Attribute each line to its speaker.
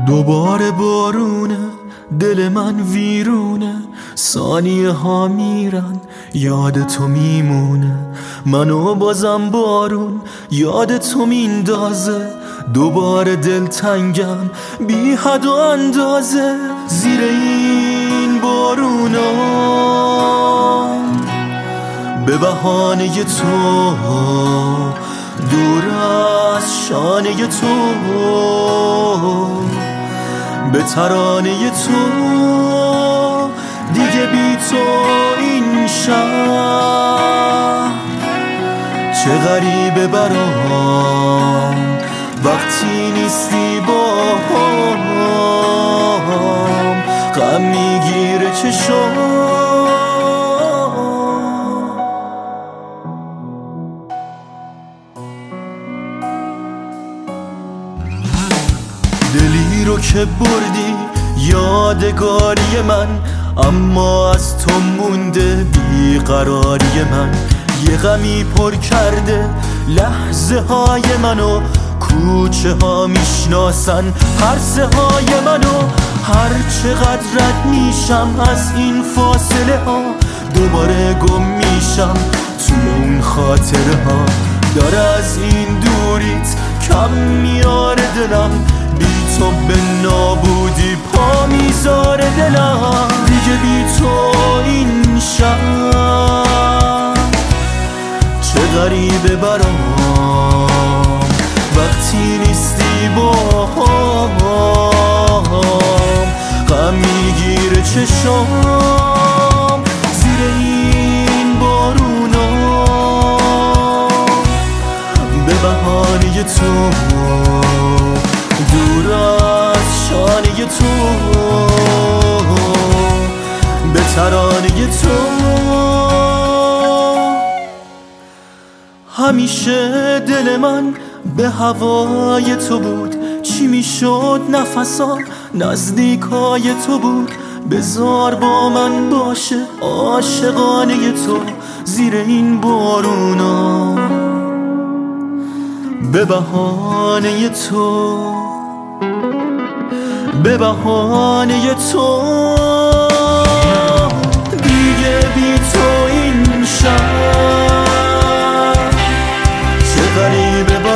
Speaker 1: دوباره بارونه، دل من ویرونه، ثانیه ها میرن، یاد تو میمونه. منو بازم بارون یاد تو میندازه، دوباره دلتنگم بی حد و اندازه. زیر این بارونا به بهانه تو، دور از شانه تو، به ترانه تو، دیگه بی تو این شهر چه غریبه برام وقتی نیستی با هم، غم میگیره چشام. دلی رو که بردی یادگاری من، اما از تو مونده بیقراری من. یه غمی پر کرده لحظه های منو، کوچه ها میشناسن پرسه های منو. هر چقدر رد میشم از این فاصله ها، دوباره گم میشم توی اون خاطره ها. داره از این دوریت کم میاره دلم، بی تو به نابودی پا میذاره دلم. دیگه بی تو این شهر چه غریبه برام وقتی نیستی با هم، غم میگیره چشام. زیر این بارونا به بهانه تو، دور از شانه تو، به ترانه تو. همیشه دل من به هوای تو بود، چی میشد نفسام نزدیکای تو بود. بذار با من باشه عاشقانه تو، زیر این بارونا به بهانه تو، به بهانه تو. دیگه بی تو این شهر چه غریبه